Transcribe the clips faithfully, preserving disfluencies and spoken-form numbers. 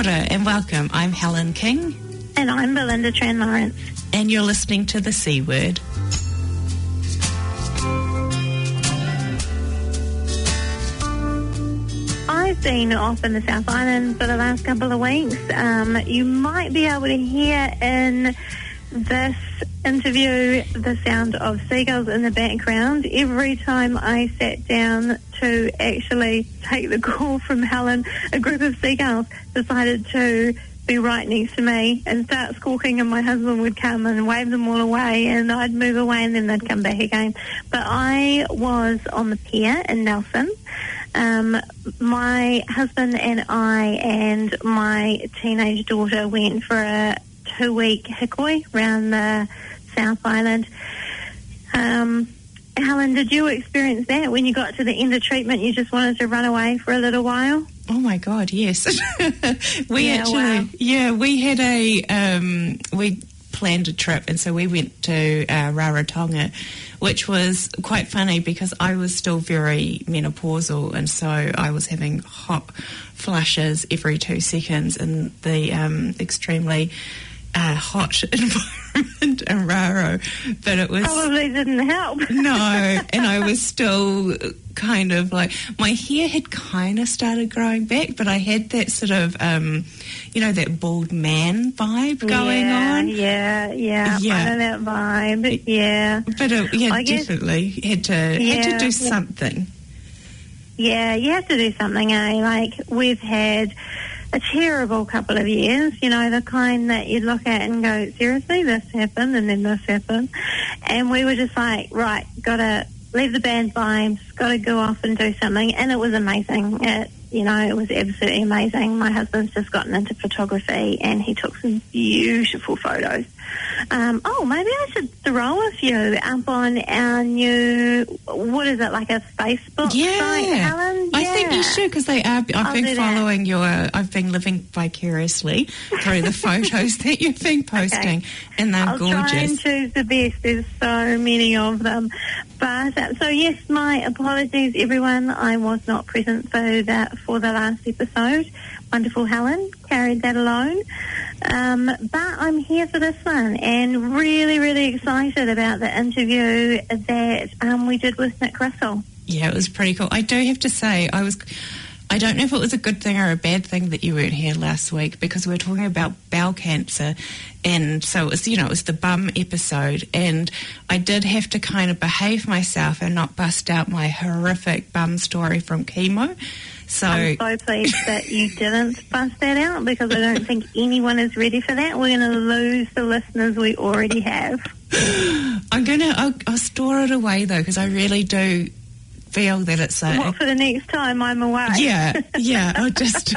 ora and welcome. I'm Helen King. And I'm Belinda Tran Lawrence. And you're listening to The C Word. I've been off in the South Island for the last couple of weeks. Um, you might be able to hear in this interview the sound of seagulls in the background. Every time I sat down to actually take the call from Helen, a group of seagulls decided to be right next to me and start squawking, and my husband would come and wave them all away, and I'd move away and then they'd come back again. But I was on the pier in Nelson. Um, my husband and I and my teenage daughter went for a two-week hikoi around the South Island. Um, Helen, did you experience that when you got to the end of treatment? You just wanted to run away for a little while? Oh my God, yes. we yeah, actually, wow. yeah, we had a, um, we planned a trip, and so we went to uh, Rarotonga, which was quite funny because I was still very menopausal, and so I was having hot flushes every two seconds in the um, extremely uh, hot environment in Raro. But it was probably didn't help. No, and I was still kind of like, my hair had kind of started growing back, but I had that sort of, um, you know, that bald man vibe going yeah, on. Yeah, yeah, yeah. I know that vibe, yeah. But uh, yeah, I guess, definitely had to yeah, had to do something. Yeah, you have to do something, eh? Like, we've had a terrible couple of years, you know, the kind that you look at and go, seriously, this happened and then this happened. And we were just like, right, gotta leave the bad vibes, gotta go off and do something. And it was amazing. It, you know, it was absolutely amazing. My husband's just gotten into photography and he took some beautiful photos. Um, oh, maybe I should throw a few up on our new, what is it, like a Facebook yeah. site, Helen? I yeah. think you should, because they are. I've I'll been following that. your. I've been living vicariously through the photos that you've been posting, okay. and they're I'll gorgeous. I'll try and choose the best. There's so many of them. But uh, so yes, my apologies, everyone. I was not present for that for the last episode. Wonderful Helen carried that alone. Um, but I'm here for this one and really, really excited about the interview that um, we did with Nick Russell. Yeah, it was pretty cool. I do have to say, I was... I don't know if it was a good thing or a bad thing that you weren't here last week, because we were talking about bowel cancer, and so it was, you know, it was the bum episode, and I did have to kind of behave myself and not bust out my horrific bum story from chemo. So I'm so pleased that you didn't bust that out, because I don't think anyone is ready for that. We're going to lose the listeners we already have. I'm going to, I'll, I'll store it away though, because I really do feel that it's a... What, for the next time I'm away? Yeah, yeah, I'll just...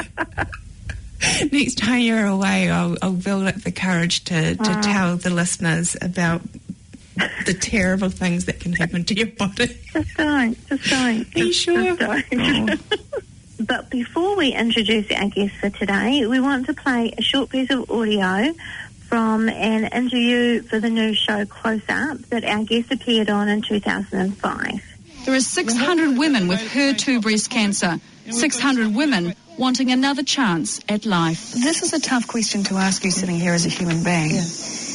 next time you're away, I'll, I'll build up the courage to, to oh. tell the listeners about the terrible things that can happen to your body. Just don't, just don't. Are you just, sure? Just don't. Oh. But before we introduce our guest for today, we want to play a short piece of audio from an interview for the new show Close Up that our guest appeared on in two thousand five. There are six hundred women with H E R two breast cancer, six hundred women wanting another chance at life. This is a tough question to ask you sitting here as a human being. Yeah.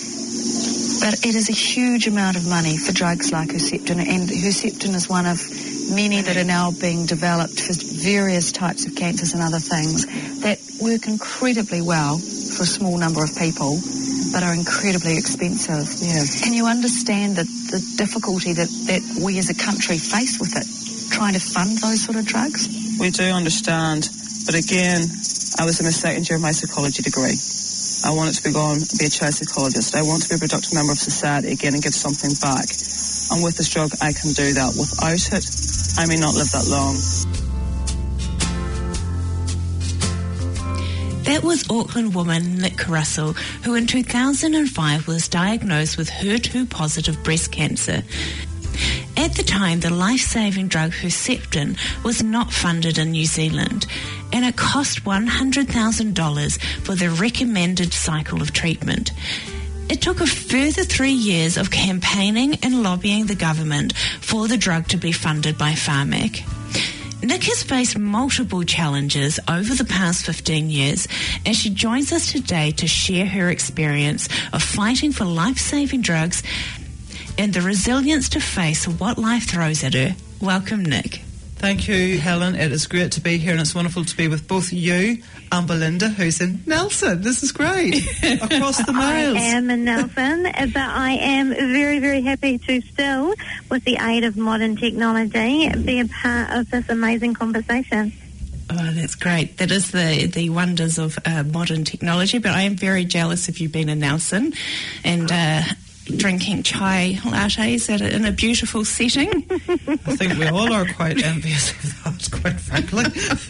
But it is a huge amount of money for drugs like Herceptin, and Herceptin is one of many that are now being developed for various types of cancers and other things that work incredibly well for a small number of people, but are incredibly expensive. Yeah. Can you understand the, the difficulty that, that we as a country face with it, trying to fund those sort of drugs? We do understand, but again, I was in the second year of my psychology degree. I wanted to be gone, be a child psychologist. I want to be a productive member of society again and give something back. And with this drug, I can do that. Without it, I may not live that long. That was Auckland woman Nick Russell, who in two thousand five was diagnosed with H E R two positive breast cancer. At the time, the life-saving drug Herceptin was not funded in New Zealand, and it cost one hundred thousand dollars for the recommended cycle of treatment. It took a further three years of campaigning and lobbying the government for the drug to be funded by Pharmac. Nick has faced multiple challenges over the past fifteen years, and she joins us today to share her experience of fighting for life-saving drugs and the resilience to face what life throws at her. Welcome, Nick. Thank you, Helen. It is great to be here, and it's wonderful to be with both you and Belinda, who's in Nelson. This is great. Across the miles. I am in Nelson, but I am very, very happy to still, with the aid of modern technology, be a part of this amazing conversation. Oh, that's great. That is the, the wonders of uh, modern technology, but I am very jealous of you being in Nelson and uh, drinking chai lattes at a, in a beautiful setting. I think we all are quite envious of that, quite frankly.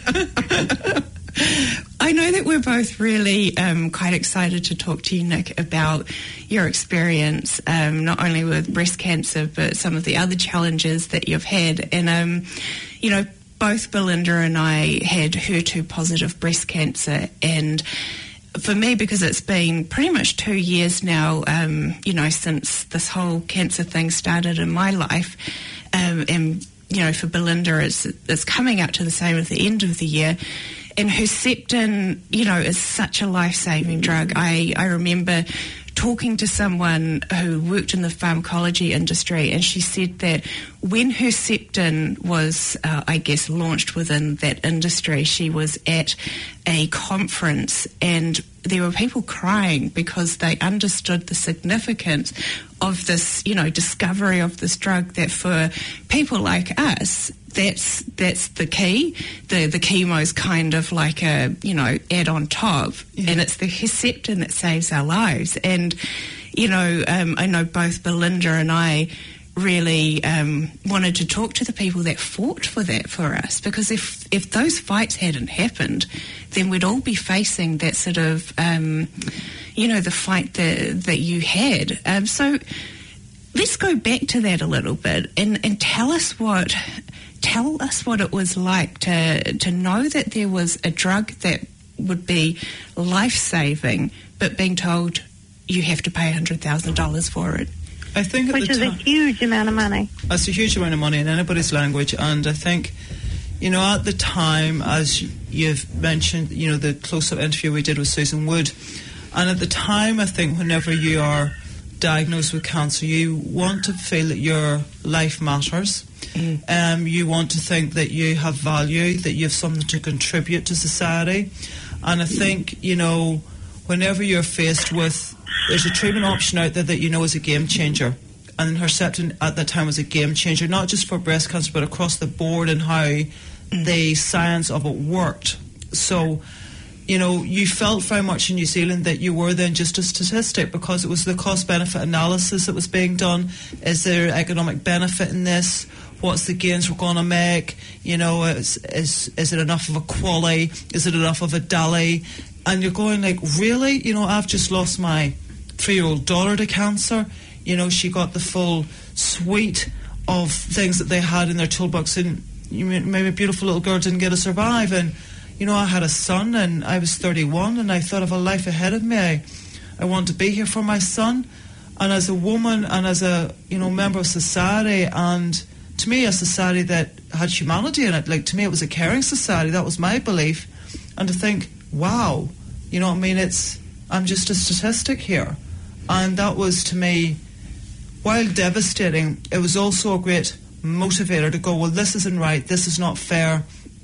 I know that we're both really um, quite excited to talk to you, Nick, about your experience, um, not only with breast cancer, but some of the other challenges that you've had. And, um, you know, both Belinda and I had H E R two positive breast cancer, and for me, because it's been pretty much two years now, um, you know, since this whole cancer thing started in my life, um, and, you know, for Belinda, it's, it's coming up to the same at the end of the year. And Herceptin, you know, is such a life-saving drug. I, I remember talking to someone who worked in the pharmacology industry, and she said that when Herceptin was, uh, I guess, launched within that industry, she was at a conference and there were people crying because they understood the significance of this, you know, discovery of this drug, that for people like us, that's that's the key. The the chemo's kind of like a, you know, add on top, yeah. And it's the Herceptin that saves our lives. And, you know, um, I know both Belinda and I really um, wanted to talk to the people that fought for that for us, because if if those fights hadn't happened, then we'd all be facing that sort of, um, you know, the fight that that you had. Um, so let's go back to that a little bit and, and tell us what tell us what it was like to to know that there was a drug that would be life-saving, but being told you have to pay one hundred thousand dollars for it. I think at Which the is time, a huge amount of money. It's a huge amount of money in anybody's language, and I think, you know, at the time, as you've mentioned, you know, the close-up interview we did with Susan Wood, and at the time, I think whenever you are diagnosed with cancer, you want to feel that your life matters. Mm. Um, you want to think that you have value, that you have something to contribute to society. And I think, you know, whenever you're faced with, there's a treatment option out there that you know is a game changer. And Herceptin at that time was a game changer, not just for breast cancer, but across the board, and how mm. the science of it worked. So, you know, you felt very much in New Zealand that you were then just a statistic, because it was the cost-benefit analysis that was being done. Is there economic benefit in this? What's the gains we're going to make? You know, is, is is it enough of a quality? Is it enough of a dally? And you're going like, really? You know, I've just lost my three-year-old daughter to cancer. You know, she got the full suite of things that they had in their toolbox, and you know, maybe a beautiful little girl didn't get to survive. And, you know, I had a son, and I was thirty-one, and I thought of a life ahead of me. I, I want to be here for my son. And as a woman and as a, you know, member of society, and to me, a society that had humanity in it, like, to me, it was a caring society. That was my belief. And to think, wow, you know what I mean, it's, I'm just a statistic here. And that was, to me, while devastating, it was also a great motivator to go, well, this isn't right, this is not fair.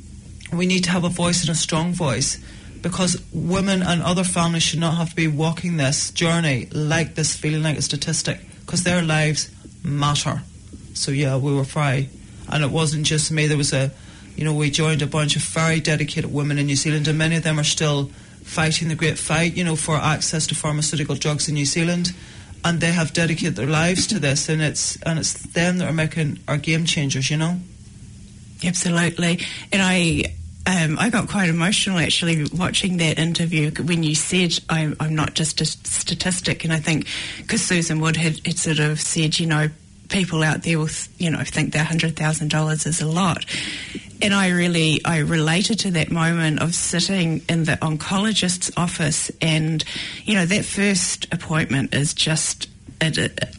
We need to have a voice, and a strong voice, because women and other families should not have to be walking this journey like this, feeling like a statistic, because their lives matter. So yeah, we were free. And it wasn't just me. There was a, you know, we joined a bunch of very dedicated women in New Zealand, and many of them are still fighting the great fight, you know, for access to pharmaceutical drugs in New Zealand. And they have dedicated their lives to this, and it's and it's them that are making our game changers, you know. Absolutely. And I um, I got quite emotional actually watching that interview when you said I'm, I'm not just a statistic. And I think because Susan Wood had, had sort of said, you know, people out there will, you know, think that one hundred thousand dollars is a lot. And I really, I related to that moment of sitting in the oncologist's office, and, you know, that first appointment is just, it, it,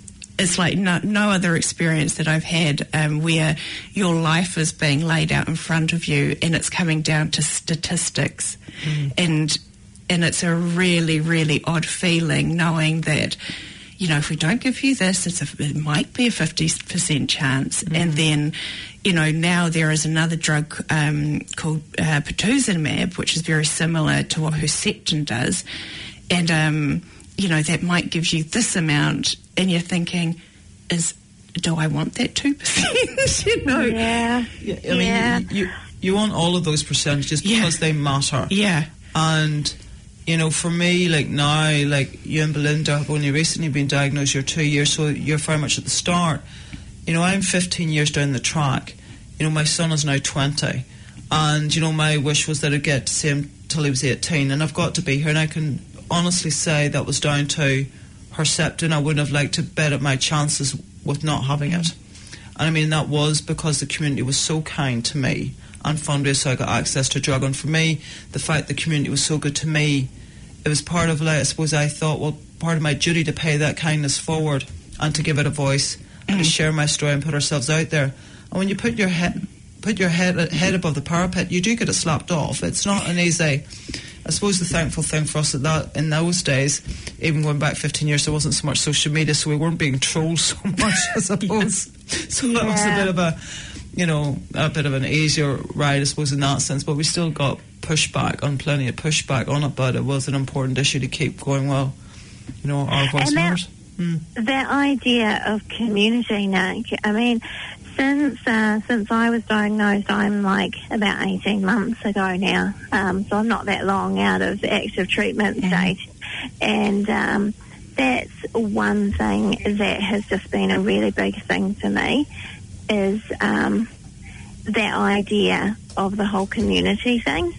it's like no, no other experience that I've had um, where your life is being laid out in front of you and it's coming down to statistics. Mm. And and it's a really, really odd feeling knowing that, you know, if we don't give you this, it's a, it might be a fifty percent chance. Mm. And then, you know, now there is another drug um, called uh, pertuzumab, which is very similar to what Herceptin does. And, um, you know, that might give you this amount, and you're thinking, is do I want that two percent? you know? Yeah. yeah I mean, yeah. You, you, you want all of those percentages because yeah. they matter. Yeah. And, you know, for me, like now, like you and Belinda have only recently been diagnosed, you're two years, so you're very much at the start. You know, I'm fifteen years down the track. You know, my son is now twenty. And, you know, my wish was that I'd get to see him till he was eighteen. And I've got to be here, and I can honestly say that was down to Herceptin. I wouldn't have liked to bet at my chances with not having it. And I mean, that was because the community was so kind to me and fundraised so I got access to a drug. And for me, the fact the community was so good to me, it was part of, like, I suppose I thought, well, part of my duty to pay that kindness forward and to give it a voice and to share my story and put ourselves out there. And when you put your head put your head head above the parapet, you do get it slapped off. It's not an easy. I suppose the thankful thing for us at that in those days, even going back fifteen years, there wasn't so much social media, so we weren't being trolled so much, I suppose. yeah. So that was a bit of a, you know, a bit of an easier ride, I suppose, in that sense. But we still got pushback on plenty of pushback on it. But it was an important issue to keep going. Well, you know, our voice matters. Mm. That idea of community, Nick. I mean, since uh, since I was diagnosed, I'm like about eighteen months ago now, um, so I'm not that long out of active treatment mm. stage. And um, that's one thing that has just been a really big thing to me, is um, that idea of the whole community thing.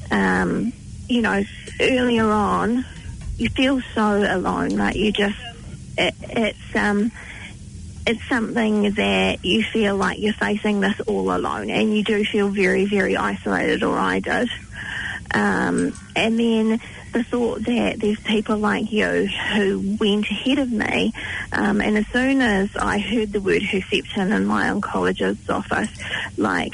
Um, you know, earlier on, you feel so alone, like you just, it, it's... um. It's something that you feel like you're facing this all alone, and you do feel very, very isolated, or I did. Um, and then the thought that there's people like you who went ahead of me, um, and as soon as I heard the word Herceptin in my oncologist's office, like,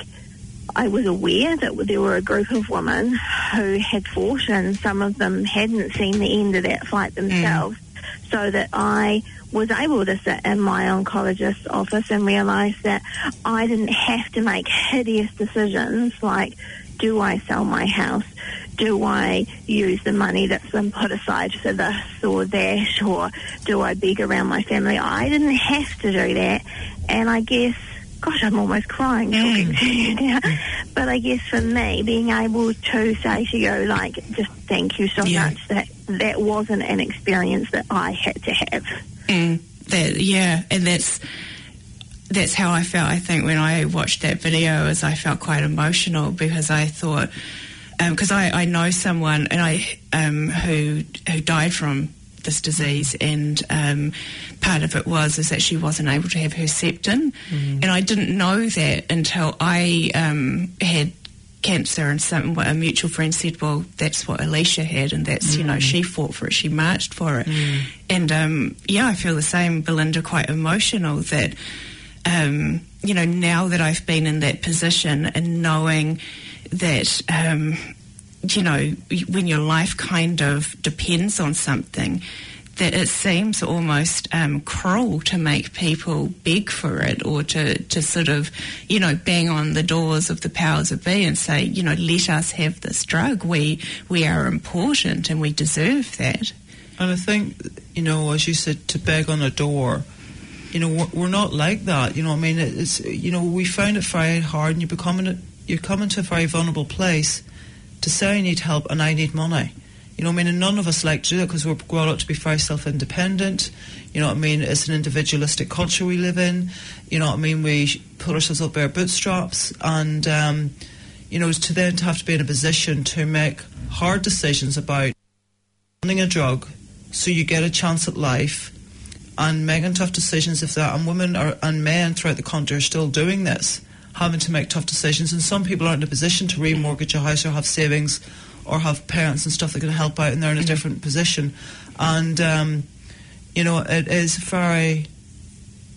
I was aware that there were a group of women who had fought, and some of them hadn't seen the end of that fight themselves, mm. so that I was able to sit in my oncologist's office and realise that I didn't have to make hideous decisions like, do I sell my house? Do I use the money that's been put aside for this or that? Or do I beg around my family? I didn't have to do that. And I guess, gosh, I'm almost crying talking mm. to you now. But I guess for me, being able to say to you, like, just thank you so yeah. much, that that wasn't an experience that I had to have. Mm, that yeah, and that's that's how I felt. I think when I watched that video, is I felt quite emotional because I thought, because um, I, I know someone and I um, who who died from this disease, and um, part of it was is that she wasn't able to have Herceptin, mm. and I didn't know that until I um, had cancer, and some a mutual friend said, well, that's what Alicia had, and that's, mm. you know, she fought for it, she marched for it. Mm. And um, yeah, I feel the same, Belinda, quite emotional that um, you know, now that I've been in that position and knowing that um, you know, when your life kind of depends on something, that it seems almost um, cruel to make people beg for it, or to, to sort of, you know, bang on the doors of the powers that be and say, you know, let us have this drug. We we are important and we deserve that. And I think, you know, as you said, to beg on a door, you know, we're, we're not like that. You know what I mean? It's, you know, we find it very hard, and you become in a, you're coming to a very vulnerable place to say I need help and I need money. You know what I mean? And none of us like to do that because we're brought up to be very self-independent. You know what I mean? It's an individualistic culture we live in. You know what I mean? We pull ourselves up by our bootstraps. And, um, you know, to then to have to be in a position to make hard decisions about finding a drug so you get a chance at life, and making tough decisions if that. And women are, and men throughout the country are still doing this, having to make tough decisions. And some people aren't in a position to remortgage a house or have savings or have parents and stuff that can help out, and they're in a different position. And, um, you know, it is very,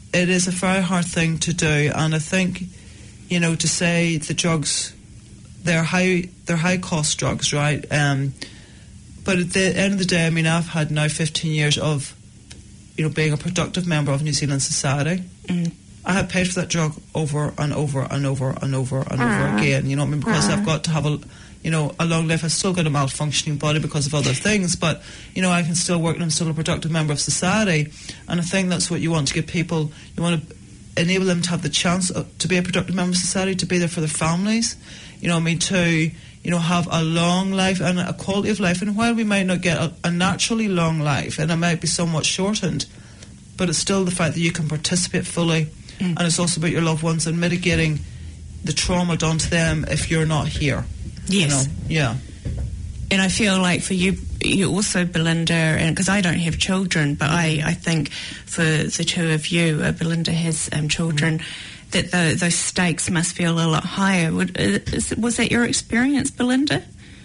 it is a very hard thing to do, and I think, you know, to say the drugs, they're high, they're high cost drugs, right? Um, but at the end of the day, I mean, I've had now fifteen years of, you know, being a productive member of New Zealand society. Mm. I have paid for that drug over and over and over and over and uh. over again. You know what I mean? Because uh. I've got to have a, you know, a long life. I've still got a malfunctioning body because of other things, but, you know, I can still work and I'm still a productive member of society. And I think that's what you want to give people. You want to enable them to have the chance of, to be a productive member of society, to be there for their families. You know what I mean? To, you know, have a long life and a quality of life. And while we might not get a, a naturally long life, and it might be somewhat shortened, but it's still the fact that you can participate fully. Mm. And it's also about your loved ones and mitigating the trauma done to them if you're not here. Yes. You know? Yeah. And I feel like for you, you also, Belinda, and because I don't have children, but I, I think for the two of you, uh, Belinda has um, children, mm. that the, those stakes must feel a lot higher. Would, is, was that your experience, Belinda?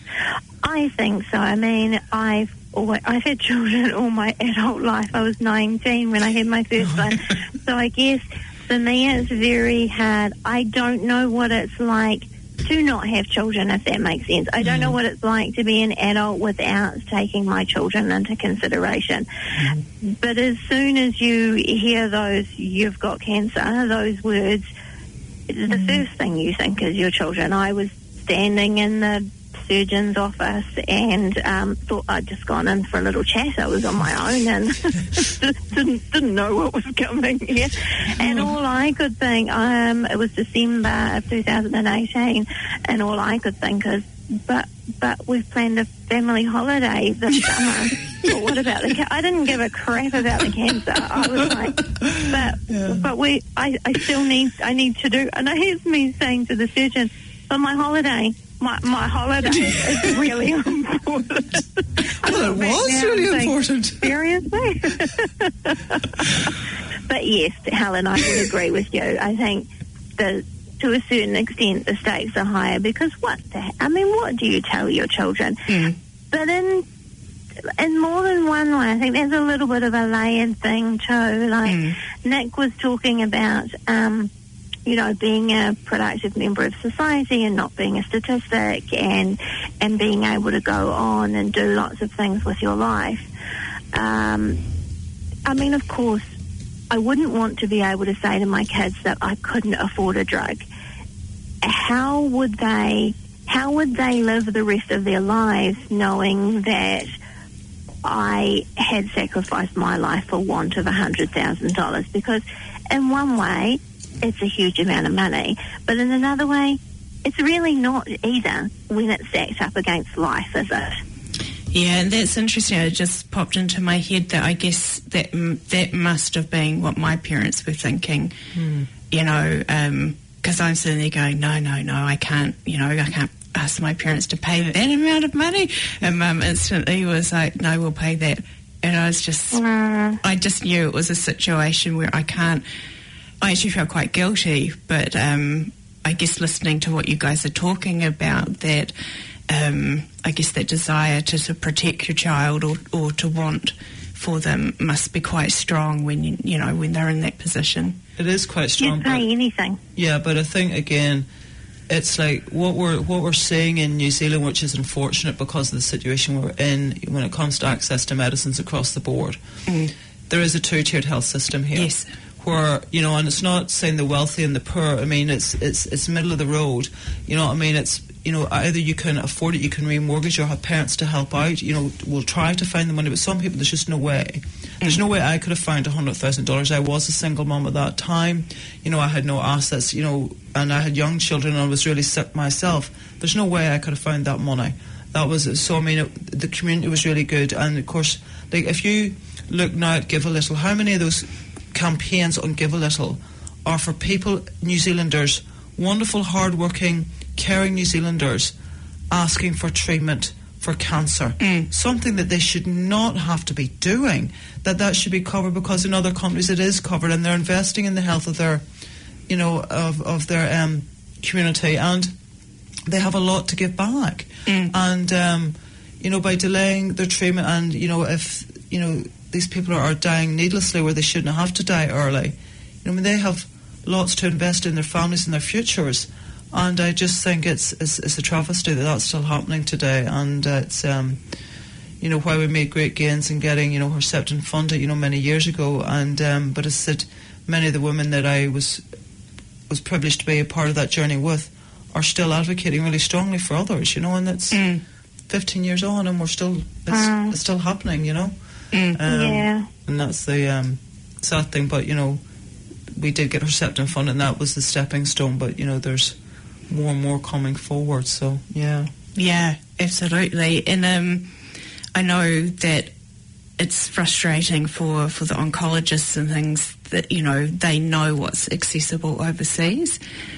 I think so. I mean, I've always, I've had children all my adult life. I was nineteen when I had my first one. So I guess for me it's very hard. I don't know what it's like to not have children, if that makes sense. I don't mm. know what it's like to be an adult without taking my children into consideration. Mm. But as soon as you hear those, you've got cancer, those words, the mm. first thing you think is your children. I was standing in the surgeon's office and um, thought I'd just gone in for a little chat. I was on my own and didn't, didn't know what was coming here. And all I could think, um, it was December of two thousand eighteen, and all I could think is, but but we've planned a family holiday this summer. But what about the ca- I didn't give a crap about the cancer. I was like, but yeah. but we, I, I still need, I need to do, and here's me saying to the surgeon, for my holiday, My, my holiday is really important. Well, it was really saying, important. Seriously? But yes, Helen, I would agree with you. I think the, to a certain extent the stakes are higher because what the, I mean, what do you tell your children? Mm. But in in more than one way, I think there's a little bit of a layered thing too. Like mm. Nick was talking about... Um, you know, being a productive member of society and not being a statistic and and being able to go on and do lots of things with your life. Um, I mean, of course, I wouldn't want to be able to say to my kids that I couldn't afford a drug. How would they, how would they live the rest of their lives knowing that I had sacrificed my life for want of one hundred thousand dollars? Because in one way, it's a huge amount of money, but in another way, it's really not either when it's stacked up against life, is it? Yeah, and that's interesting. It just popped into my head that I guess that that must have been what my parents were thinking, mm. you know, because um, I'm sitting there going, no, no, no, I can't, you know, I can't ask my parents to pay that amount of money. And Mum instantly was like, no, we'll pay that. And I was just, mm. I just knew it was a situation where I can't, I actually felt quite guilty, but um, I guess listening to what you guys are talking about, that um, I guess that desire to, to protect your child or, or to want for them must be quite strong when you, you know when they're in that position. It is quite strong. You'd pay anything. Yeah, but I think again, it's like what we're what we're seeing in New Zealand, which is unfortunate because of the situation we're in when it comes to access to medicines across the board. Mm. There is a two-tiered health system here. Yes. Where, you know, and it's not saying the wealthy and the poor. I mean, it's it's it's middle of the road. You know what I mean? It's, you know, either you can afford it, you can remortgage, or have parents to help out. You know, we'll try to find the money, but some people, there's just no way. There's no way I could have found one hundred thousand dollars. I was a single mum at that time. You know, I had no assets, you know, and I had young children, and I was really sick myself. There's no way I could have found that money. That was, so I mean, it, the community was really good. And, of course, like, if you look now at Give a Little, how many of those campaigns on Give a Little are for people, New Zealanders, wonderful, hard-working, caring New Zealanders asking for treatment for cancer, mm. something that they should not have to be doing, that that should be covered, because in other countries it is covered, and they're investing in the health of their, you know, of, of their um, community, and they have a lot to give back. Mm. And, um, you know, by delaying their treatment, and, you know, if, you know, these people are, are dying needlessly where they shouldn't have to die early, You know, I mean, they have lots to invest in their families and their futures. And I just think it's it's, it's a travesty that that's still happening today. And uh, it's, um, you know, while we made great gains in getting, you know, Herceptin funded, you know, many years ago. And um, but as I said, many of the women that I was was privileged to be a part of that journey with are still advocating really strongly for others, you know, and it's mm. fifteen years on and we're still, it's, mm. it's still happening, you know. Mm. Um, yeah. And that's the um, sad thing, but, you know, we did get Herceptin funded and that was the stepping stone, but, you know, there's more and more coming forward, so, yeah. Yeah, absolutely. And um, I know that it's frustrating for, for the oncologists and things that, you know, they know what's accessible overseas,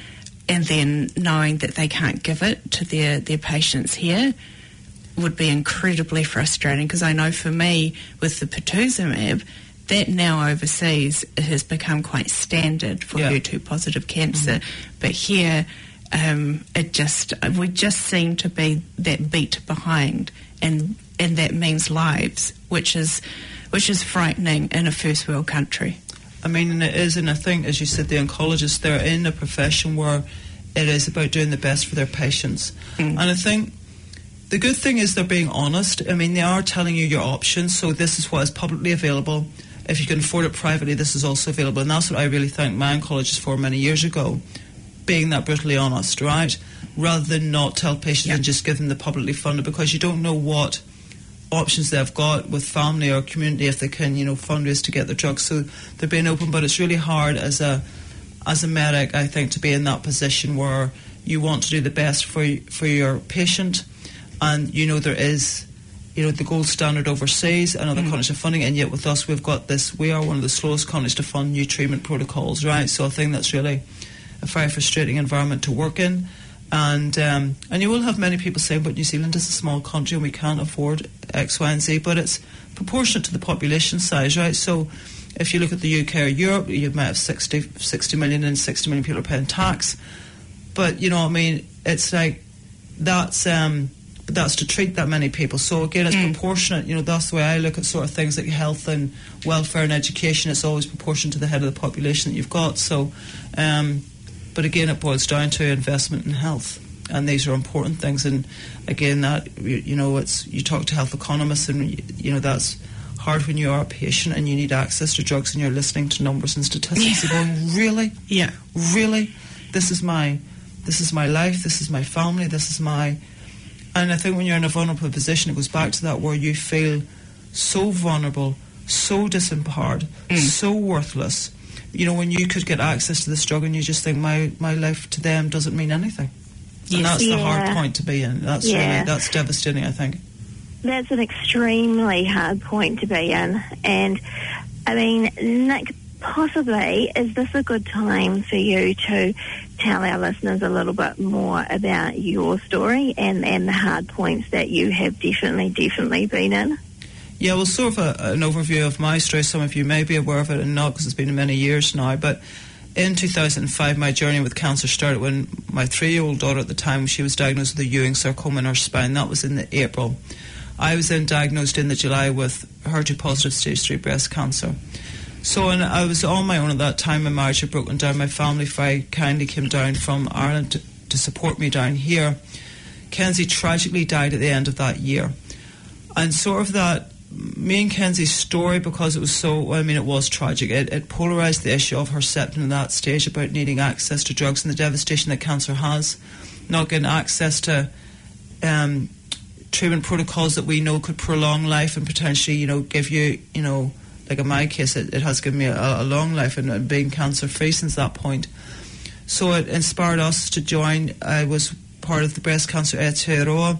and then knowing that they can't give it to their, their patients here would be incredibly frustrating, because I know for me with the pertuzumab, that now overseas has become quite standard for yeah. H E R two positive cancer, mm-hmm. but here um, it just we just seem to be that beat behind, and and that means lives, which is which is frightening in a first world country. I mean, and it is, and I think, as you said, the oncologists, they're in a profession where it is about doing the best for their patients. Mm. And I think the good thing is they're being honest. I mean, they are telling you your options, so this is what is publicly available. If you can afford it privately, this is also available. And that's what I really thanked my oncologist for many years ago, being that brutally honest, right? Rather than not tell patients yeah. and just give them the publicly funded, because you don't know what options they've got with family or community if they can, you know, fundraise to get their drugs. So they're being open, but it's really hard as a as a medic, I think, to be in that position where you want to do the best for for your patient, and you know there is, you know, the gold standard overseas and other mm. countries are funding, and yet with us we've got this. We are one of the slowest countries to fund new treatment protocols, right? So I think that's really a very frustrating environment to work in. And um, and you will have many people saying, but New Zealand is a small country and we can't afford X, Y and Z, but it's proportionate to the population size, right? So if you look at the U K or Europe, you might have sixty, sixty million and sixty million people are paying tax. But, you know what I mean, it's like, that's um, that's to treat that many people. So again, it's mm. proportionate, you know, that's the way I look at sort of things like health and welfare and education. It's always proportionate to the head of the population that you've got. So, um but again, it boils down to investment in health, and these are important things. And again, that you know, it's you talk to health economists, and you know that's hard when you are a patient and you need access to drugs, and you're listening to numbers and statistics. Yeah. You're going, really, yeah, really, this is my, this is my life, this is my family, this is my. And I think when you're in a vulnerable position, it goes back to that where you feel so vulnerable, so disempowered, mm. so worthless. You know, when you could get access to this drug and you just think my, my life to them doesn't mean anything. Yes. And that's yeah. the hard point to be in. That's yeah. really, that's devastating, I think. That's an extremely hard point to be in. And, I mean, Nick, possibly, is this a good time for you to tell our listeners a little bit more about your story and, and the hard points that you have definitely, definitely been in? Yeah, well, sort of a, an overview of my story. Some of you may be aware of it and not, because it's been many years now. But in two thousand five, my journey with cancer started when my three-year-old daughter at the time, she was diagnosed with a Ewing sarcoma in her spine. That was in the April. I was then diagnosed in the July with H E R two positive stage three breast cancer. So and I was on my own at that time. My marriage had broken down. My family very kindly came down from Ireland to, to support me down here. Kenzie tragically died at the end of that year. And sort of that, me and Kenzie's story, because it was so, I mean, it was tragic. It, it polarised the issue of Herceptin at that stage about needing access to drugs and the devastation that cancer has, not getting access to um, treatment protocols that we know could prolong life and potentially, you know, give you, you know, like in my case, it, it has given me a, a long life and, and being cancer-free since that point. So it inspired us to join. I was part of the Breast Cancer Aotearoa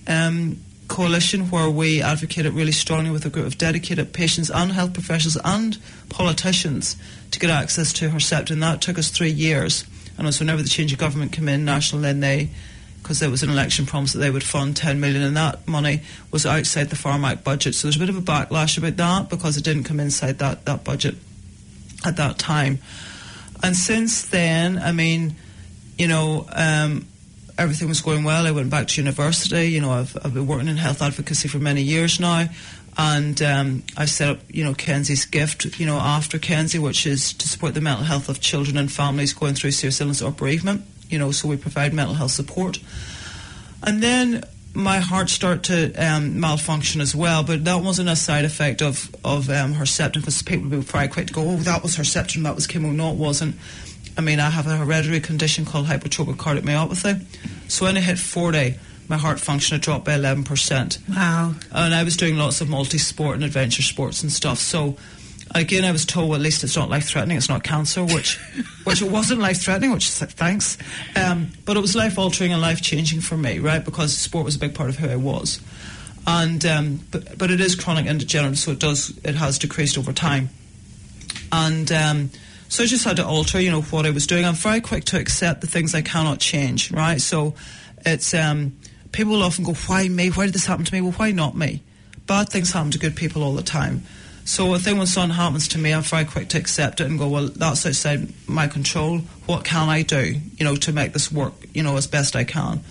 um coalition, where we advocated really strongly with a group of dedicated patients and health professionals and politicians to get access to Herceptin. That took us three years. And it was whenever the change of government came in, National, then they, because there was an election promise that they would fund ten million, and that money was outside the Pharmac budget. So there's a bit of a backlash about that because it didn't come inside that, that budget at that time. And since then, I mean, you know, um, everything was going well. I went back to university. You know, I've, I've been working in health advocacy for many years now, And um, I set up, you know, Kenzie's Gift, you know, after Kenzie, which is to support the mental health of children and families going through serious illness or bereavement. You know, so we provide mental health support. And then my heart started to um, malfunction as well, but that wasn't a side effect of, of um, Herceptin, because people would be very quick to go, oh, that was Herceptin, that was chemo. No, it wasn't. I mean, I have a hereditary condition called hypertrophic cardiomyopathy. So when I hit forty, my heart function had dropped by eleven percent. Wow. And I was doing lots of multi-sport and adventure sports and stuff. So, again, I was told, well, at least it's not life-threatening, it's not cancer, which which it wasn't life-threatening, which, thanks. Um, but it was life-altering and life-changing for me, right, because sport was a big part of who I was. And um, but, but it is chronic and degenerative, so it does it has decreased over time. And um, so I just had to alter, you know, what I was doing. I'm very quick to accept the things I cannot change, right? So it's... Um, people will often go, why me? Why did this happen to me? Well, why not me? Bad things happen to good people all the time. So a thing when something happens to me, I'm very quick to accept it and go, well, that's outside my control. What can I do, you know, to make this work, you know, as best I can?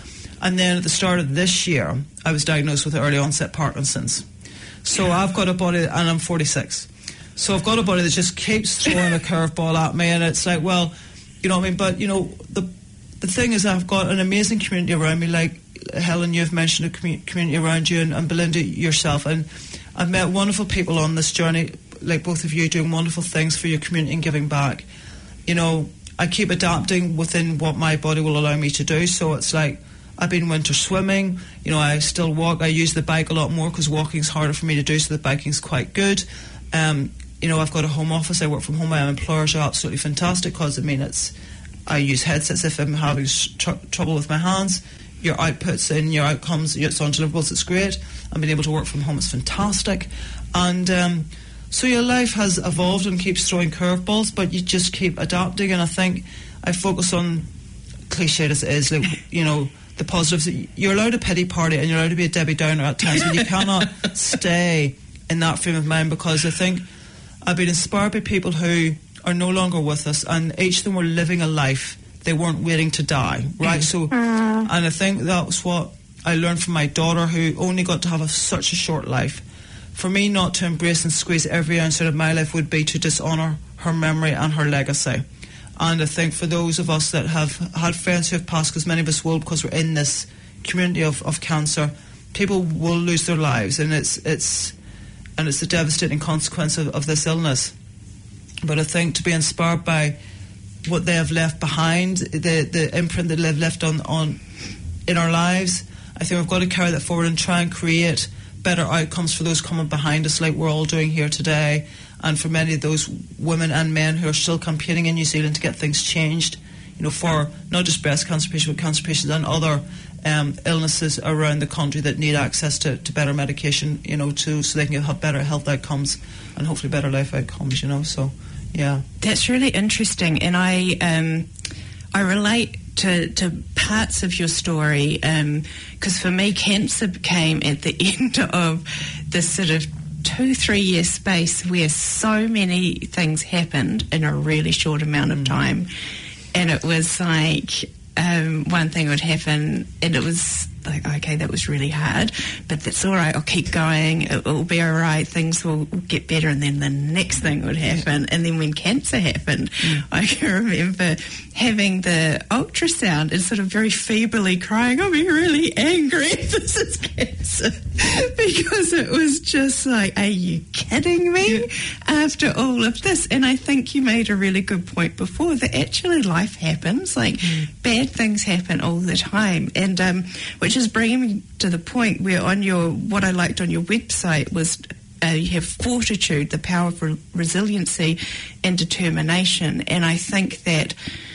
And then at the start of this year, I was diagnosed with early onset Parkinson's. So yeah. I've got a body, and I'm forty-six. So I've got a body that just keeps throwing a curveball at me, and it's like, well, you know what I mean? But, you know, the the thing is, I've got an amazing community around me, like Helen, you've mentioned a commu- community around you, and, and Belinda yourself, and I've met wonderful people on this journey, like both of you, doing wonderful things for your community and giving back. You know, I keep adapting within what my body will allow me to do, so it's like I've been winter swimming, you know, I still walk, I use the bike a lot more because walking's harder for me to do, so the biking's quite good. Um, you know, I've got a home office, I work from home, my employers are absolutely fantastic because, I mean, it's I use headsets if I'm having tr- trouble with my hands. Your outputs and your outcomes, it's on deliverables, it's great. And being able to work from home is fantastic. And um, so your life has evolved and keeps throwing curveballs, but you just keep adapting. And I think I focus on, cliched as it is, like, you know, the positives. You're allowed a pity party and you're allowed to be a Debbie Downer at times, but you cannot stay in that frame of mind, because I think I've been inspired by people who are no longer with us, and each of them were living a life. They weren't waiting to die, right? So, and I think that was what I learned from my daughter, who only got to have a, such a short life. For me not to embrace and squeeze every ounce out of my life would be to dishonour her memory and her legacy. And I think for those of us that have had friends who have passed, because many of us will, because we're in this community of, of cancer, people will lose their lives, and it's it's and it's the devastating consequence of, of this illness. But I think to be inspired by what they have left behind, the the imprint that they've left on, on in our lives, I think we've got to carry that forward and try and create better outcomes for those coming behind us, like we're all doing here today, and for many of those women and men who are still campaigning in New Zealand to get things changed, you know, for not just breast cancer patients, but cancer patients and other um, illnesses around the country that need access to, to better medication, you know, to so they can have better health outcomes and hopefully better life outcomes, you know, so... Yeah, that's really interesting, and I um, I relate to, to parts of your story, because um, for me, cancer came at the end of this sort of two, three year space where so many things happened in a really short amount of time, and it was like um, one thing would happen, and it was like, okay, that was really hard, but that's all right, I'll keep going, it will be all right, things will get better, and then the next thing would happen. And then when cancer happened, mm. I can remember having the ultrasound and sort of very feebly crying, I'm really angry, this is cancer, because it was just like, are you kidding me? Yeah. After all of this. And I think you made a really good point before, that actually life happens, like mm. bad things happen all the time, and um, which is bringing me to the point where on your, what I liked on your website was uh, you have fortitude, the power of re- resiliency and determination. And I think that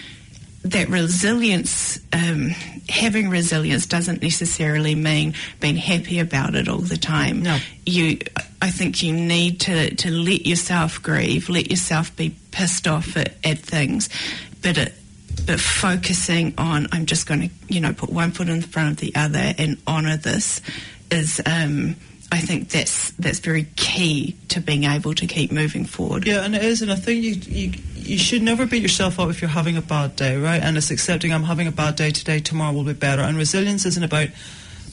that resilience, um, having resilience doesn't necessarily mean being happy about it all the time. No. You, I think you need to, to let yourself grieve, let yourself be pissed off at, at things, but it, but focusing on, I'm just going to, you know, put one foot in front of the other and honour this is, um, I think that's that's very key to being able to keep moving forward. Yeah, and it is, and I think you, you you should never beat yourself up if you're having a bad day, right? And it's accepting I'm having a bad day today, tomorrow will be better. And resilience isn't about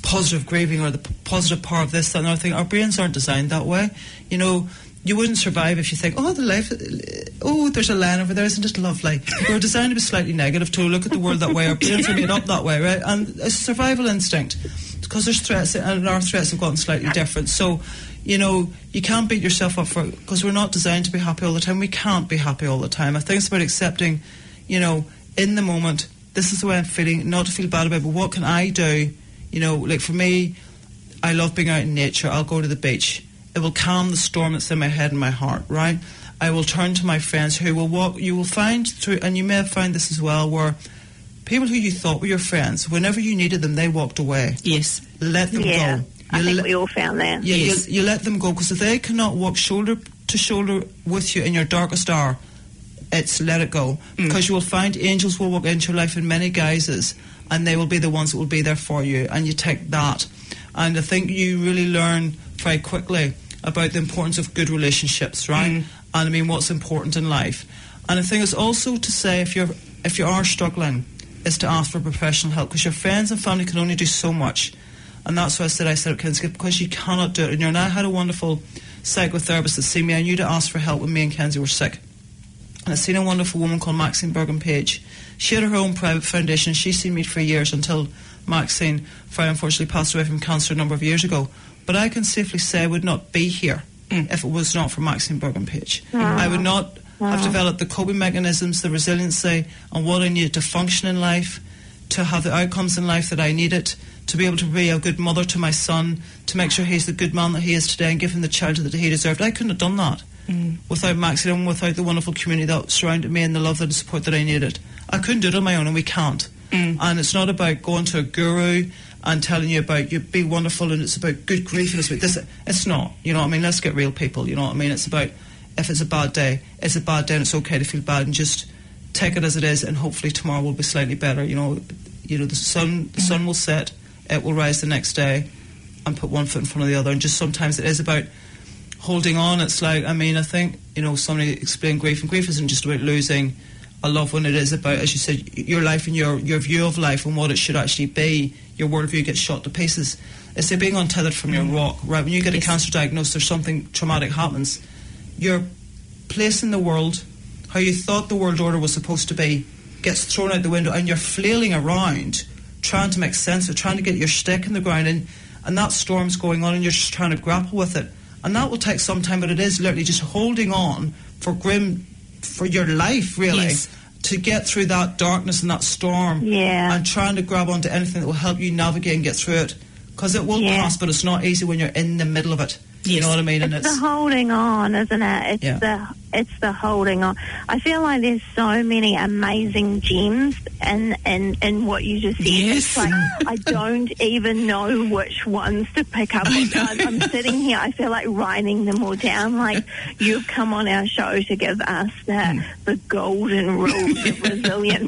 positive grieving or the p- positive power of this, that, and other thing. Our brains aren't designed that way. You know, you wouldn't survive if you think, oh, the life, oh, there's a land over there, isn't it lovely? We're designed to be slightly negative, to look at the world that way. Our brains are made up that way, right? And it's a survival instinct, because there's threats, and our threats have gotten slightly different. So, you know, you can't beat yourself up for it, because we're not designed to be happy all the time. We can't be happy all the time. I think it's about accepting, you know, in the moment, this is the way I'm feeling, not to feel bad about it, but what can I do? You know, like for me, I love being out in nature. I'll go to the beach. It will calm the storm that's in my head and my heart, right? I will turn to my friends who will walk. You will find through, and you may have found this as well, where people who you thought were your friends, whenever you needed them, they walked away. Yes. Let them Yeah. go. I You think le- we all found that. Yeah, Yes. you, you let them go, because if they cannot walk shoulder to shoulder with you in your darkest hour, it's let it go. Mm. Because you will find angels will walk into your life in many guises, and they will be the ones that will be there for you, and you take that. And I think you really learn very quickly about the importance of good relationships, right? Mm. And I mean, what's important in life. And the thing is also to say, if you're if you are struggling, is to ask for professional help, because your friends and family can only do so much. And that's why I said I set up Kinskip, because you cannot do it. And you know, and I had a wonderful psychotherapist that seen me. I knew to ask for help when me and Kenzie were sick. And I seen a wonderful woman called Maxine Bergen-Page. She had her own private foundation. She's seen me for years, until Maxine, very unfortunately, passed away from cancer a number of years ago. But I can safely say I would not be here mm. if it was not for Maxine Bergen-Page. Mm. I would not mm. have developed the coping mechanisms, the resiliency, and what I needed to function in life, to have the outcomes in life that I needed, to be able to be a good mother to my son, to make sure he's the good man that he is today and give him the childhood that he deserved. I couldn't have done that mm. without Maxine and without the wonderful community that surrounded me and the love and the support that I needed. I couldn't do it on my own, and we can't. Mm. And it's not about going to a guru and telling you about you be wonderful and it's about good grief and it's about this. It's not. You know what I mean? Let's get real, people. You know what I mean? It's about, if it's a bad day, it's a bad day, and it's okay to feel bad, and just take it as it is, and hopefully tomorrow will be slightly better. You know, you know the sun the mm. sun will set, it will rise the next day, and put one foot in front of the other. And just sometimes it is about holding on. It's like, I mean, I think, you know, somebody explained grief, and grief isn't just about losing a loved one. It is about, as you said, your life and your, your view of life and what it should actually be. Your worldview gets shot to pieces. It's like being untethered from your rock, right? When you get yes. a cancer diagnosis, there's something traumatic happens. Your place in the world, how you thought the world order was supposed to be, gets thrown out the window, and you're flailing around trying to make sense of, trying to get your stick in the ground, and, and that storm's going on, and you're just trying to grapple with it. And that will take some time, but it is literally just holding on for grim, for your life, really, yes. to get through that darkness and that storm, yeah. and trying to grab onto anything that will help you navigate and get through it. Because it will yeah. pass, but it's not easy when you're in the middle of it. Yes. You know what I mean? It's, and it's the holding on, isn't it? It's yeah. the it's the holding on. I feel like there's so many amazing gems in in, in what you just said. Yes. It's like I don't even know which ones to pick up. I'm, I'm sitting here, I feel like writing them all down. Like, you've come on our show to give us the, mm. the golden rules of resilience.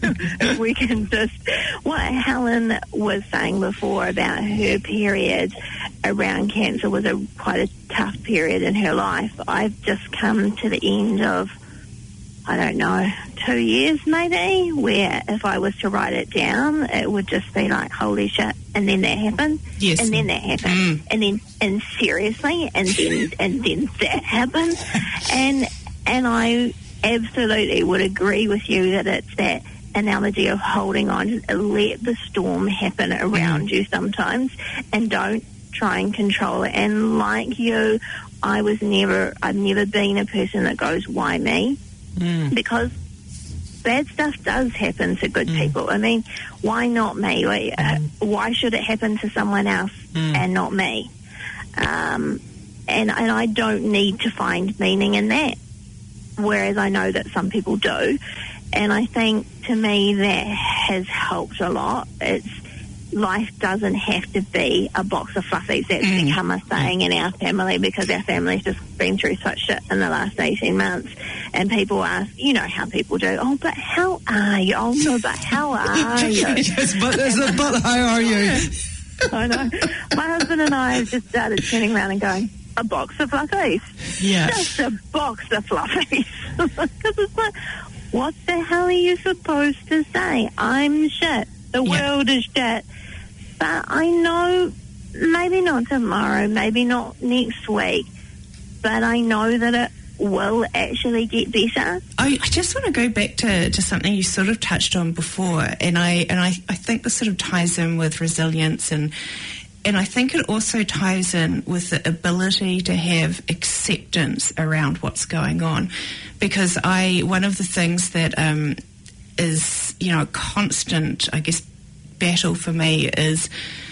If we can just, what Helen was saying before about her period around cancer was a quite a tough period in her life. I've just come to the end of, I don't know, two years maybe, where if I was to write it down, it would just be like, holy shit, and then that happened, yes. and then that happened, mm. and then, and seriously, and then, and then that happened, and, and I absolutely would agree with you that it's that analogy of holding on, just let the storm happen around mm. you sometimes, and don't try and control it. And like you, I was never, I've never been a person that goes, why me? Mm. Because bad stuff does happen to good mm. people. I mean, why not me? Like, mm. uh, why should it happen to someone else mm. and not me? Um, and, and I don't need to find meaning in that, whereas I know that some people do. And I think, to me, that has helped a lot. It's, life doesn't have to be a box of fluffies. That's mm. become a saying in our family, because our family's just been through such shit in the last eighteen months. And people ask, you know how people do, oh, but how are you? Oh, no, but how are you? Yes, but, a, but how are you? I know. My husband and I have just started turning around and going, a box of fluffies. Yeah. Just a box of fluffies. Because it's like, what the hell are you supposed to say? I'm shit. The yeah. world is shit. but I know maybe not tomorrow, maybe not next week, but I know that it will actually get better. I, I just want to go back to, to something you sort of touched on before, and I and I, I think this sort of ties in with resilience, and and I think it also ties in with the ability to have acceptance around what's going on, because I one of the things that um, is, you know, a constant, I guess, battle for me is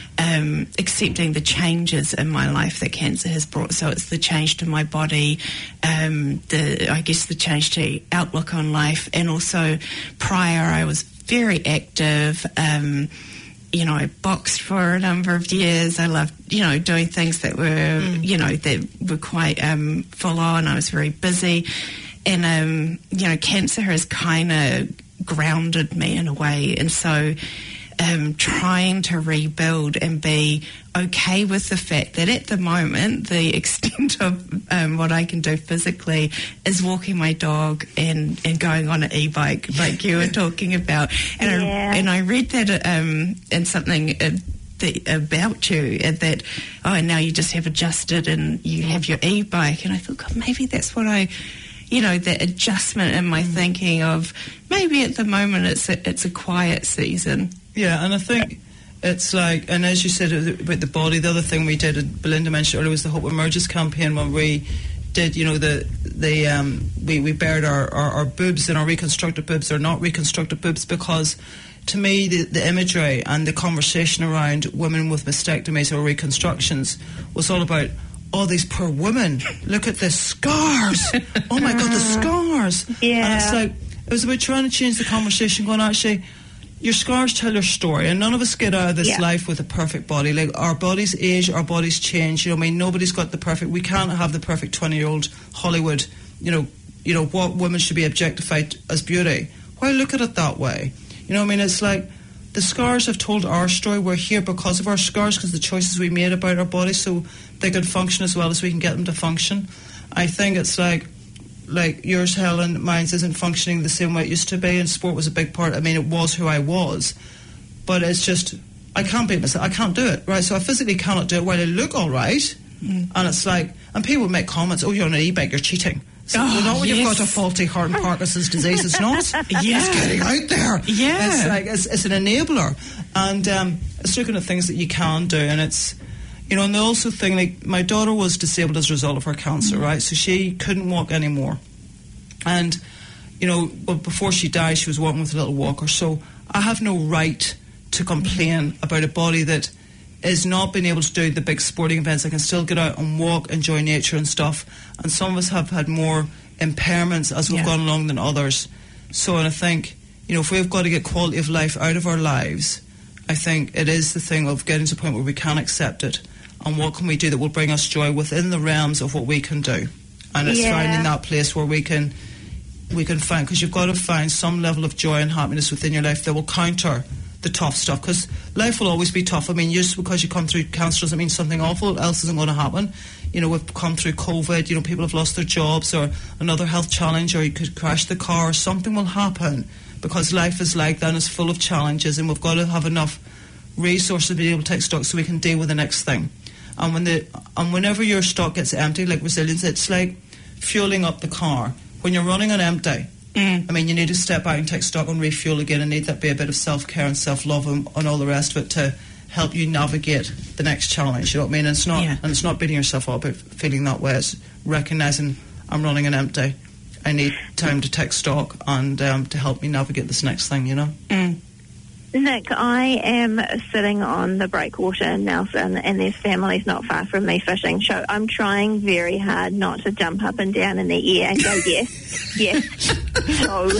Um, accepting the changes in my life that cancer has brought. So it's the change to my body, um, the I guess the change to outlook on life, and also prior I was very active. Um, you know, I boxed for a number of years. I loved, you know, doing things that were, mm. you know, that were quite um, full on. I was very busy, and um, you know, cancer has kind of grounded me in a way, and so. Um, trying to rebuild and be okay with the fact that at the moment the extent of um, what I can do physically is walking my dog and, and going on an e-bike like you were talking about. And, yeah. I, and I read that um, in something uh, the, about you, uh, that, oh, now you just have adjusted and you have your e-bike. And I thought, God, maybe that's what I... You know, that adjustment in my mm. thinking of maybe at the moment it's a, it's a quiet season. Yeah, and I think it's like, and as you said about the body, the other thing we did, Belinda mentioned earlier, was the Hope Emerges campaign, when we did, you know, the the um, we, we bared our, our, our boobs, and our reconstructed boobs are not reconstructed boobs, because to me the, the imagery and the conversation around women with mastectomies or reconstructions was all about, oh, these poor women, look at the scars. Oh my God, the scars. Yeah. And it's like, it was about trying to change the conversation, going, actually, your scars tell your story, and none of us get out of this yeah. life with a perfect body. Like, our bodies age, our bodies change. You know, I mean, nobody's got the perfect. We can't have the perfect twenty-year-old Hollywood. You know, you know what women should be objectified as beauty. Why look at it that way? You know, I mean, it's like the scars have told our story. We're here because of our scars, because the choices we made about our bodies, so they could function as well as we can get them to function. I think it's like. Like yours, Helen, mine's isn't functioning the same way it used to be, and sport was a big part. I mean, it was who I was, but it's just, I can't beat myself. I can't do it, right? So I physically cannot do it while I look all right. Mm. And it's like, and people make comments, oh, you're on an e-bike, you're cheating. So oh, not when yes. you've got a faulty heart and Parkinson's disease, it's not. Yeah. It's getting out there. Yeah. It's like, it's, it's an enabler. And um, it's looking at things that you can do, and it's, you know, and the also thing, like, my daughter was disabled as a result of her cancer, mm. right? So she couldn't walk anymore. And, you know, but before she died, she was walking with a little walker. So I have no right to complain about a body that is not being able to do the big sporting events. I can still get out and walk, enjoy nature and stuff. And some of us have had more impairments as we've yeah. gone along than others. So, and I think, you know, if we've got to get quality of life out of our lives, I think it is the thing of getting to the point where we can accept it. And what can we do that will bring us joy within the realms of what we can do? And it's yeah. finding that place where we can we can find, because you've got to find some level of joy and happiness within your life that will counter the tough stuff, because life will always be tough. I mean, just because you come through cancer doesn't mean something awful else isn't going to happen. You know, we've come through COVID, you know, people have lost their jobs, or another health challenge, or you could crash the car, something will happen, because life is like that and it's full of challenges, and we've got to have enough resources to be able to take stock so we can deal with the next thing. And when the and whenever your stock gets empty, like resilience, it's like fueling up the car. When you're running on empty, mm. I mean, you need to step out and take stock and refuel again, and need that be a bit of self-care and self-love and, and all the rest of it to help you navigate the next challenge. You know what I mean? And it's not, yeah. and it's not beating yourself up about feeling that way. It's recognising I'm running on empty. I need time to take stock and um, to help me navigate this next thing. You know. Mm. Nick, I am sitting on the breakwater in Nelson, and there's families not far from me fishing. So I'm trying very hard not to jump up and down in the air and go, yes, yes, oh,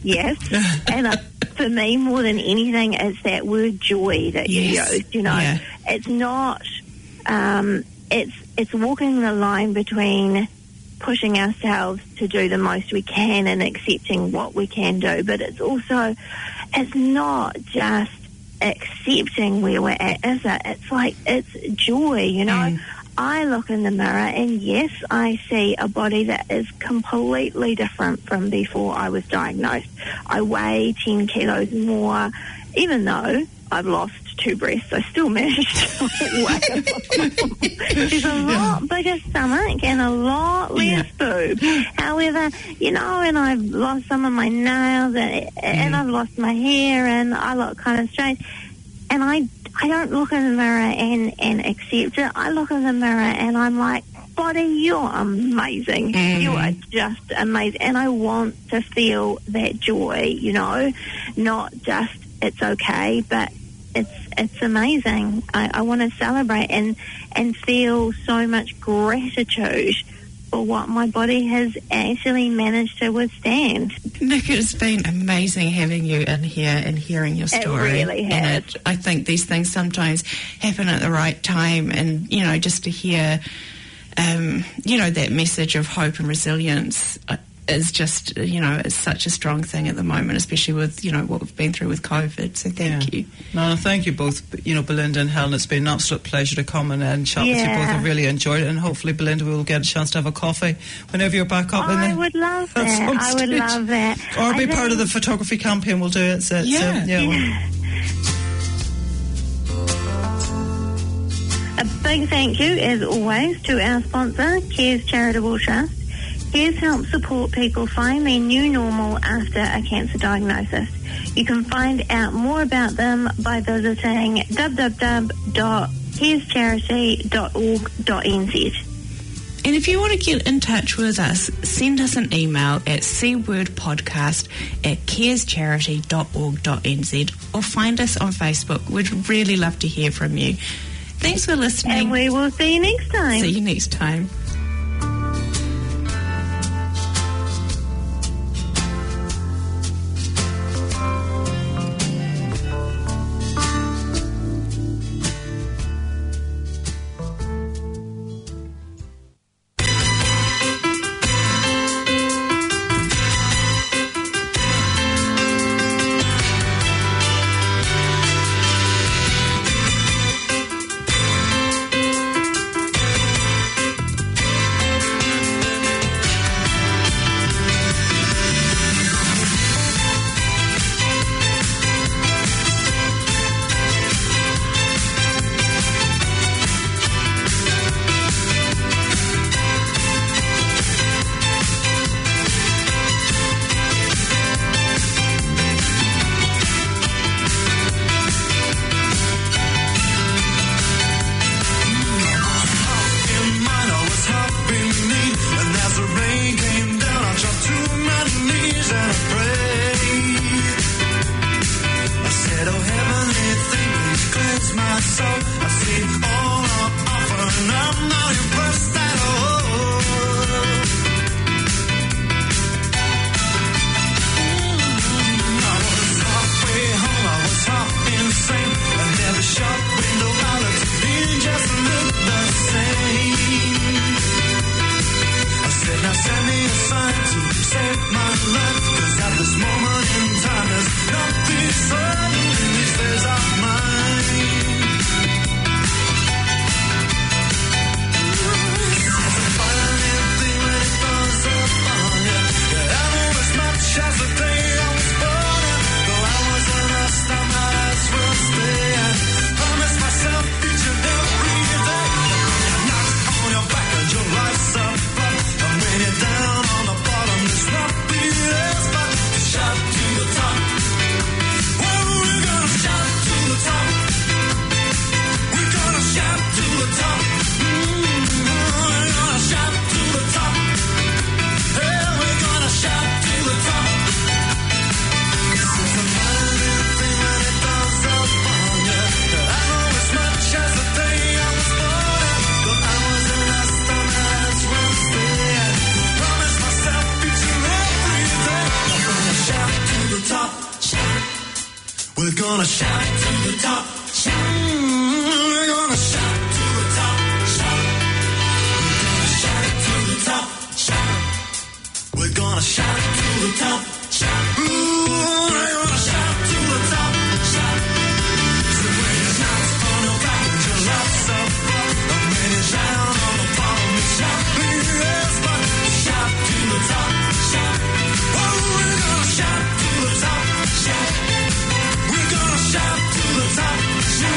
yes. And uh, for me, more than anything, it's that word joy that yes. you used. You know, yeah. it's not. Um, it's it's walking the line between pushing ourselves to do the most we can and accepting what we can do, but it's also. It's not just accepting where we're at, is it? It's like, it's joy, you know? Mm. I look in the mirror and, yes, I see a body that is completely different from before I was diagnosed. I weigh ten kilos more, even though I've lost two breasts. I still managed to weigh. She's a lot bigger stomach and a lot less yeah. boob. However, you know, and I've lost some of my nails and, and mm. I've lost my hair and I look kind of strange. And I, I don't look in the mirror and, and accept it. I look in the mirror and I'm like, body, you're amazing. Mm. You are just amazing. And I want to feel that joy, you know, not just it's okay, but it's it's amazing. I, I want to celebrate and, and feel so much gratitude for what my body has actually managed to withstand. Nick, it's been amazing having you in here and hearing your story. It really has. And it, I think these things sometimes happen at the right time, and, you know, just to hear, um, you know, that message of hope and resilience uh, is just, you know, it's such a strong thing at the moment, especially with, you know, what we've been through with COVID. So thank yeah. you. No, thank you both, you know, Belinda and Helen. It's been an absolute pleasure to come and, and chat yeah. with you both. I really enjoyed it, and hopefully, Belinda, we'll get a chance to have a coffee whenever you're back up. I in the, would love that. I would love that. Or be I part think... of the photography campaign. We'll do it. So, yeah. So, yeah. yeah. A big thank you, as always, to our sponsor, Cares Charitable Trust. Cares helps support people find their new normal after a cancer diagnosis. You can find out more about them by visiting w w w dot cares charity dot org dot n z. And if you want to get in touch with us, send us an email at c word podcast at cares charity dot org dot n z or find us on Facebook. We'd really love to hear from you. Thanks for listening. And we will see you next time. See you next time. We're gonna shout to the top. Shout. We're gonna shout to the top. Shout. We're gonna shout to the top. Shout. We're gonna shout to the top. Shout. Ooh, we're gonna shout to the top. Shout. So when you shout on your back and your lots of fun, and when you shout on the bottom, you shout. Yes, but shout to the top. Shout. Oh, we're gonna shout to the top. Shout. Shout to the top. Shout.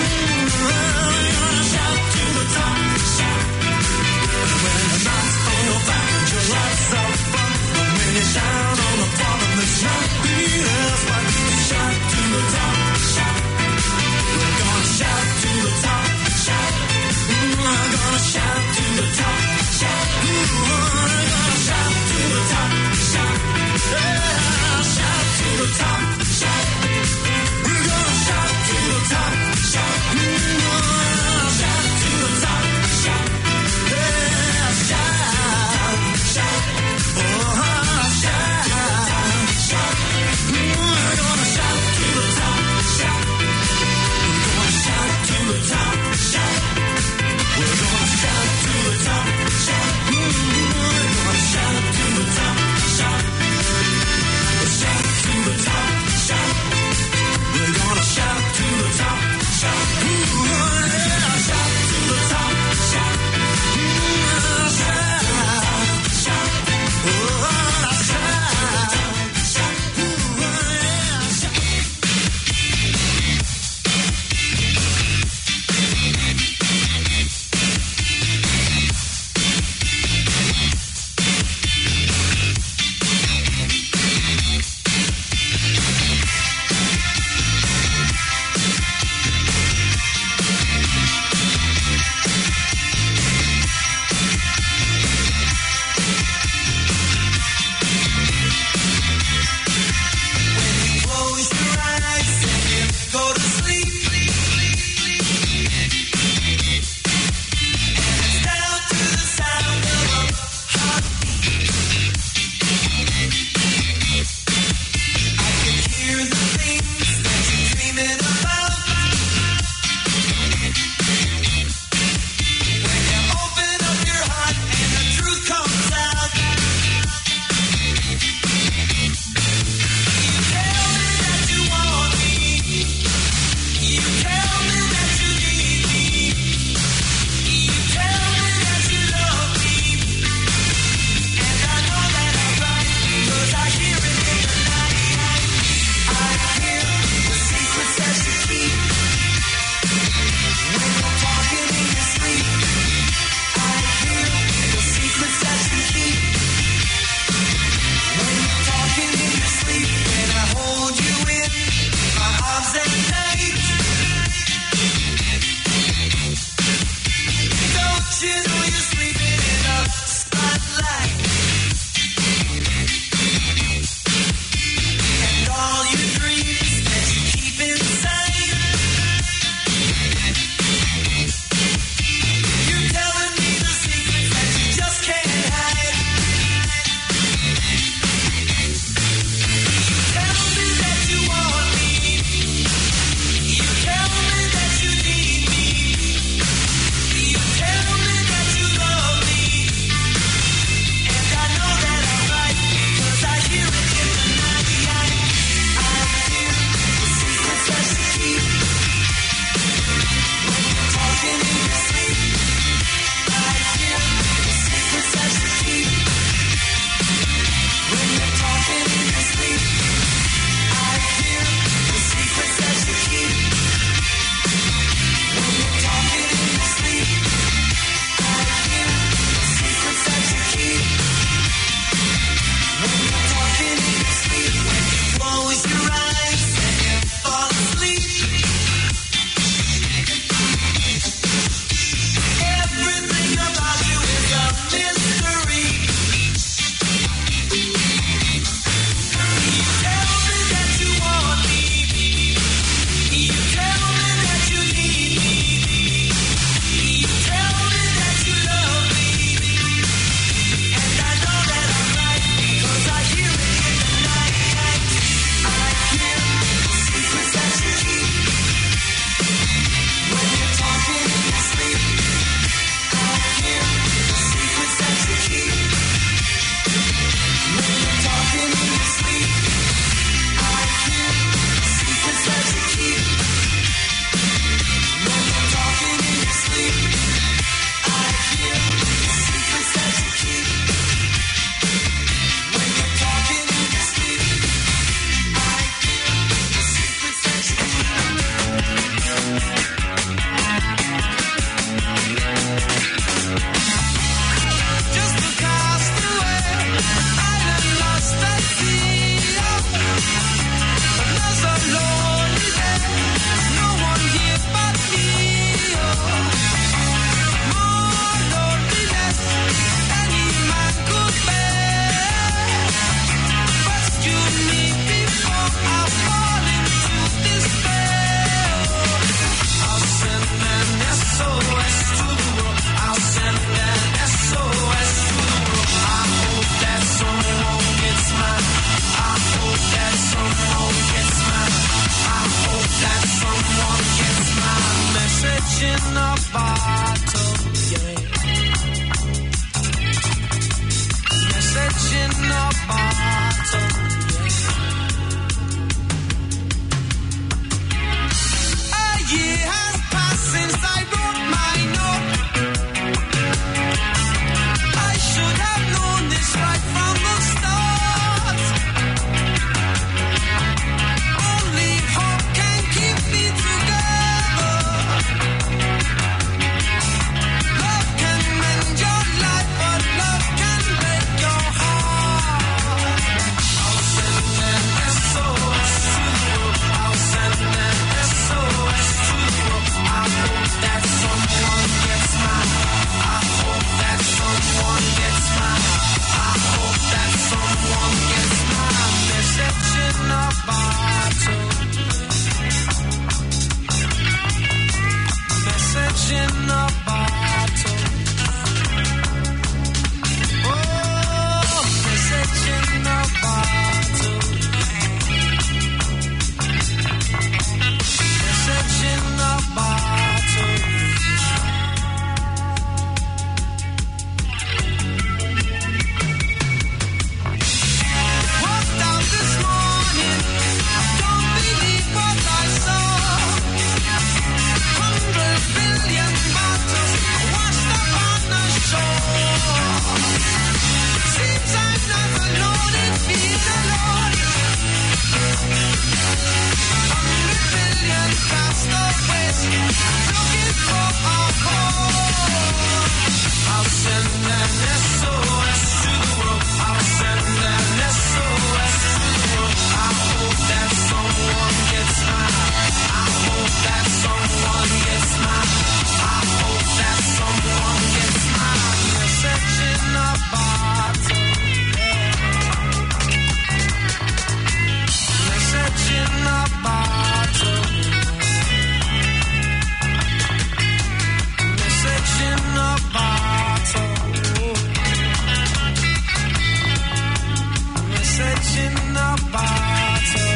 stretching our bottom.